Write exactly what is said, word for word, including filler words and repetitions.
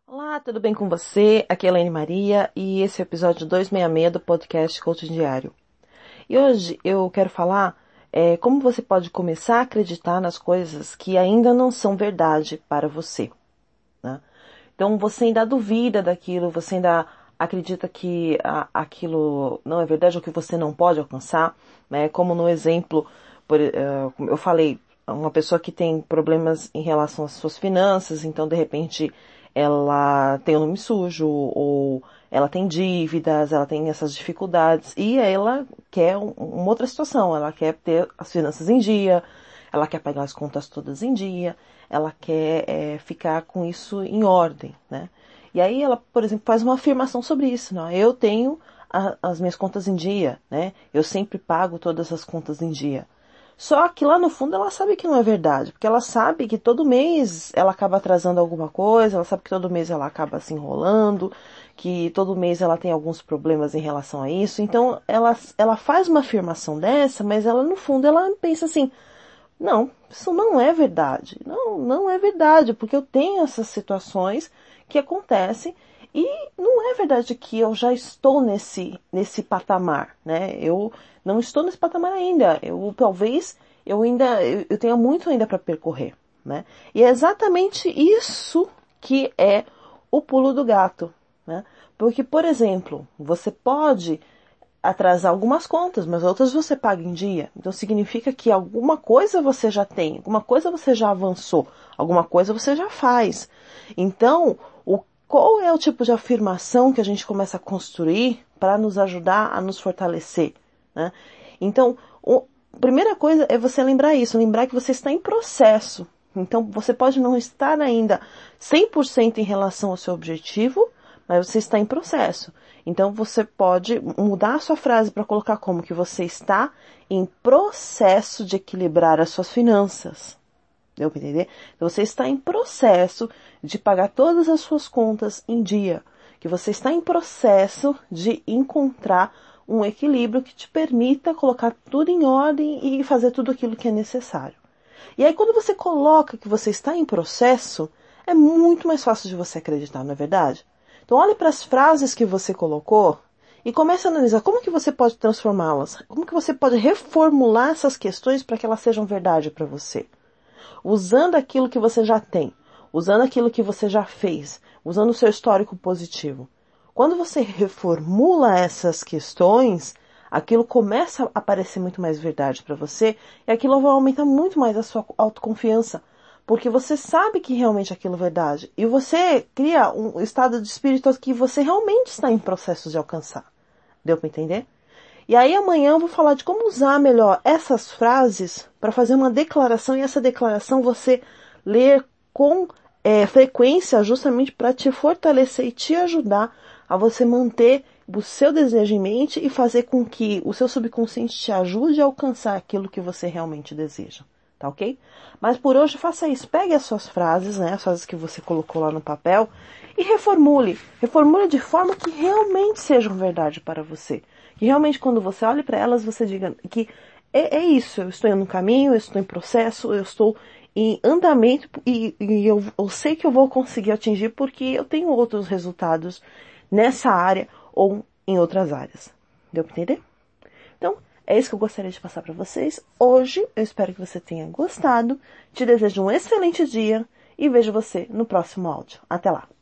Olá, tudo bem com você? Aqui é a Elaine Maria e esse é o episódio duzentos e sessenta e seis do podcast Coaching Diário. E hoje eu quero falar é, como você pode começar a acreditar nas coisas que ainda não são verdade para você, né? Então você ainda duvida daquilo, você ainda acredita que a, aquilo não é verdade ou que você não pode alcançar, né? Como no exemplo, por, uh, eu falei, uma pessoa que tem problemas em relação às suas finanças, então de repente ela tem o nome sujo ou ela tem dívidas, ela tem essas dificuldades e ela quer um, uma outra situação, ela quer ter as finanças em dia, ela quer pagar as contas todas em dia, ela quer é, ficar com isso em ordem, né? E aí ela, por exemplo, faz uma afirmação sobre isso, né? Eu tenho a, as minhas contas em dia, né? Eu sempre pago todas as contas em dia. Só que lá no fundo ela sabe que não é verdade, porque ela sabe que todo mês ela acaba atrasando alguma coisa, ela sabe que todo mês ela acaba se enrolando, que todo mês ela tem alguns problemas em relação a isso. Então ela, ela faz uma afirmação dessa, mas ela no fundo ela pensa assim, não, isso não é verdade. Não, não é verdade, porque eu tenho essas situações que acontecem e não é verdade que eu já estou nesse, nesse patamar, né? Eu não estou nesse patamar ainda. Eu, talvez, eu ainda, eu, eu tenha muito ainda para percorrer, né? E é exatamente isso que é o pulo do gato, né? Porque, por exemplo, você pode atrasar algumas contas, mas outras você paga em dia. Então significa que alguma coisa você já tem, alguma coisa você já avançou, alguma coisa você já faz. Então, o, qual é o tipo de afirmação que a gente começa a construir para nos ajudar a nos fortalecer, né? Então, o, a primeira coisa é você lembrar isso, lembrar que você está em processo. Então, você pode não estar ainda cem por cento em relação ao seu objetivo, mas você está em processo. Então você pode mudar a sua frase para colocar como que você está em processo de equilibrar as suas finanças. Deu para entender? Então você está em processo de pagar todas as suas contas em dia. Que você está em processo de encontrar um equilíbrio que te permita colocar tudo em ordem e fazer tudo aquilo que é necessário. E aí quando você coloca que você está em processo, é muito mais fácil de você acreditar, não é verdade? Então olhe para as frases que você colocou e comece a analisar como que você pode transformá-las, como que você pode reformular essas questões para que elas sejam verdade para você. Usando aquilo que você já tem, usando aquilo que você já fez, usando o seu histórico positivo. Quando você reformula essas questões, aquilo começa a parecer muito mais verdade para você e aquilo vai aumentar muito mais a sua autoconfiança. Porque você sabe que realmente aquilo é verdade. E você cria um estado de espírito que você realmente está em processo de alcançar. Deu para entender? E aí amanhã eu vou falar de como usar melhor essas frases para fazer uma declaração. E essa declaração você ler com é, frequência justamente para te fortalecer e te ajudar a você manter o seu desejo em mente e fazer com que o seu subconsciente te ajude a alcançar aquilo que você realmente deseja. Tá ok? Mas por hoje faça isso. Pegue as suas frases, né? As frases que você colocou lá no papel e reformule. Reformule de forma que realmente sejam verdade para você. Que realmente quando você olhe para elas, você diga que é, é isso. Eu estou no caminho, eu estou em processo, eu estou em andamento e, e eu, eu sei que eu vou conseguir atingir porque eu tenho outros resultados nessa área ou em outras áreas. Deu para entender? Então, é isso que eu gostaria de passar para vocês. Hoje, eu espero que você tenha gostado. Te desejo um excelente dia e vejo você no próximo áudio. Até lá!